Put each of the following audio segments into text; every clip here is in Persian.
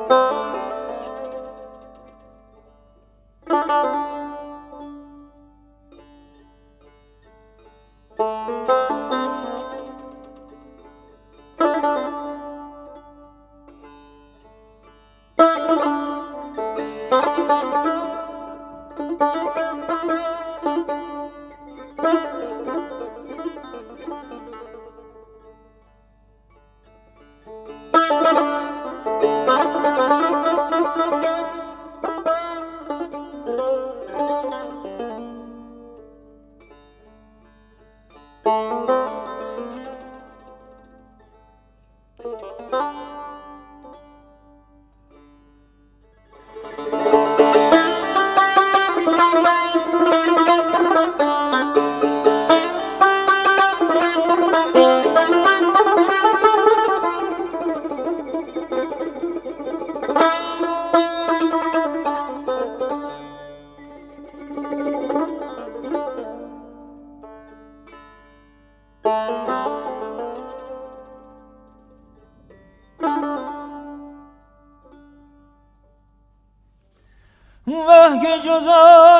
وه که جدا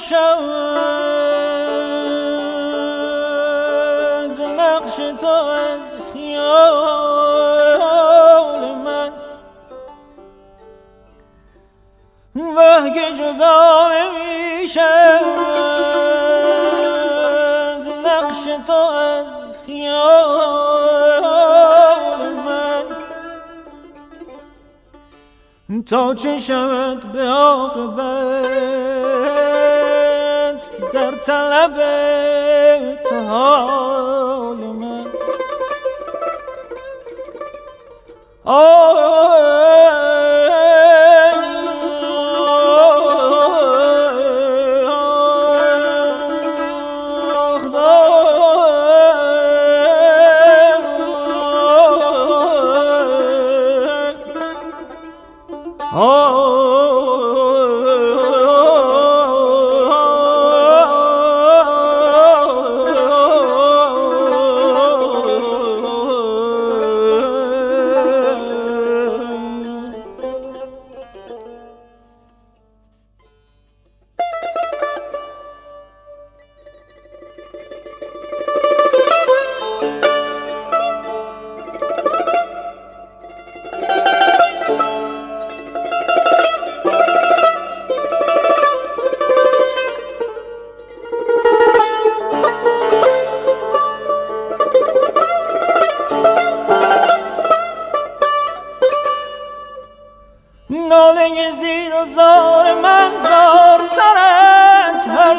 نمی‌شود نقش تو از خیال من، وه که جدا نمی‌شود نقش تو از خیال من، تا چه شود به عاقبت در طلب تو حال من. ناله زیر و زار من زارتر است هر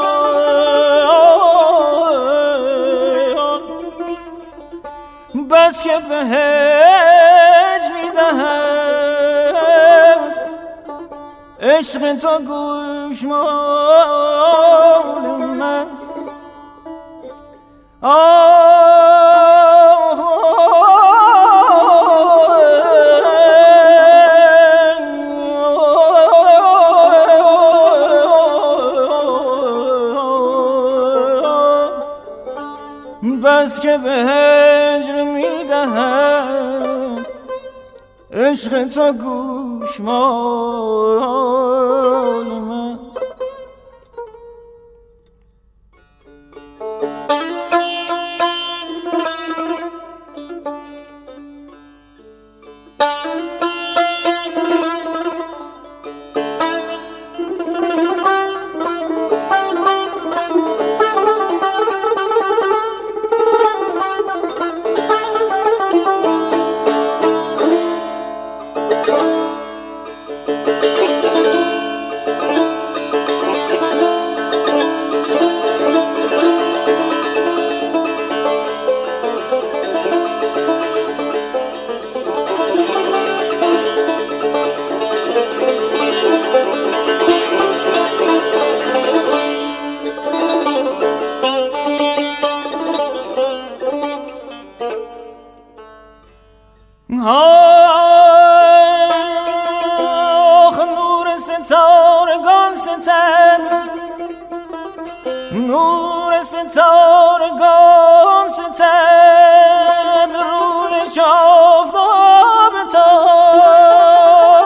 زمان، بس که به هج می‌دهد عشق تو گوشمال من. بس که به هجر میدهد عشق تو گوشمال من. نور ستارگان ستد، نور ستارگان ستد روی چافتاب تا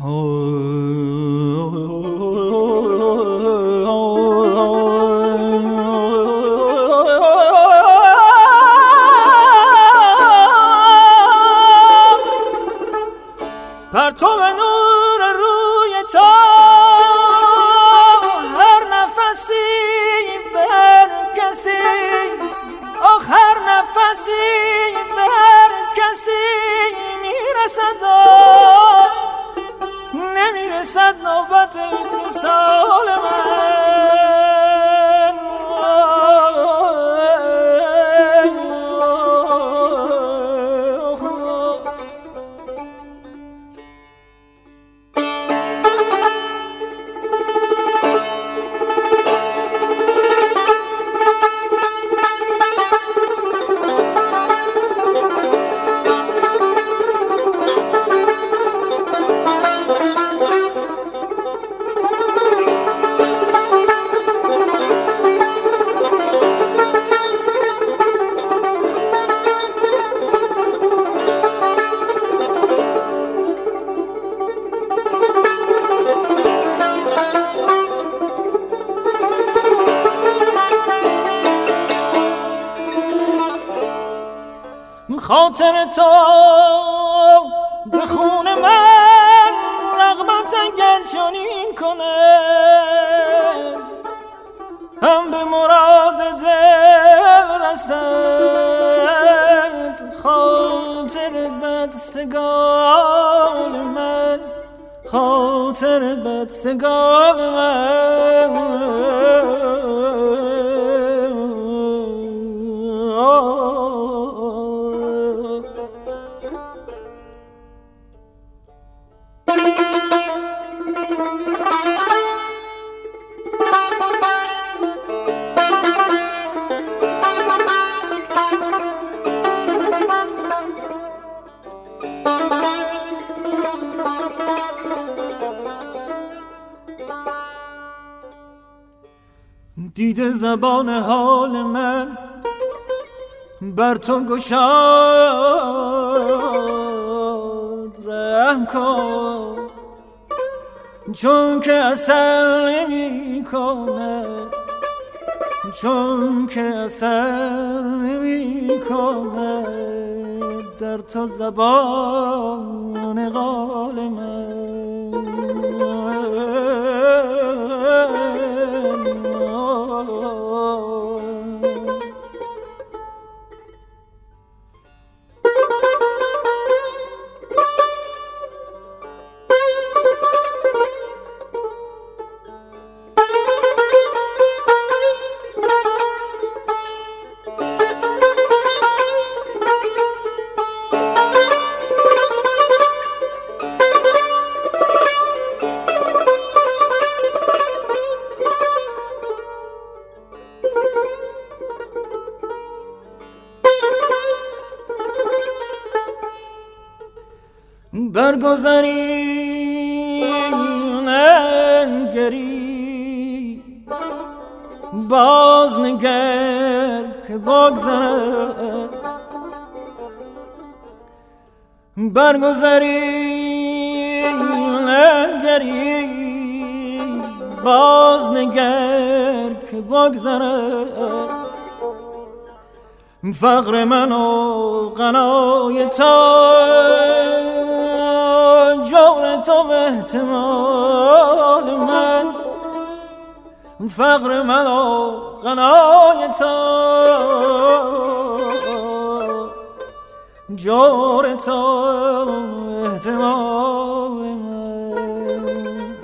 پرتو نور روی تو هر نفسی بر کسی، آخر نفسی بر کسی میرسد و نمیرسد نوبت اتصال من. خاطر تو به خون من رغبت اگر چنین کند، هم به مراد دل رسد. خاطر بدسگال من، خاطر بدسگال من. دیده زبان حال من بر تو گشاد، رحم کن چون که اثر نمی کند، چون که اثر نمی کند در تو زبان قال من. برگذری ننگری باز نگر که بگذرد، برگذری ننگری باز نگر که بگذرد. فقر من و غنای تو جور تو به احتمال من، فقر من و غنای تو جور تو احتمال من.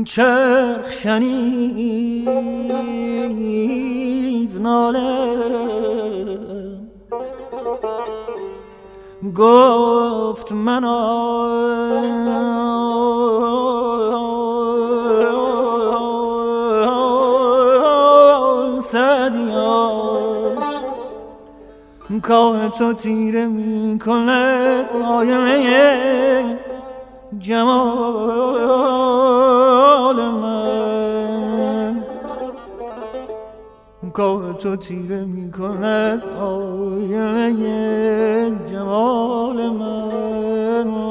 چرخ شنید ناله گفت من سعدیا کاه تو تیره می کند آینه جمال من کاه تو تیره می کند آینه جمال من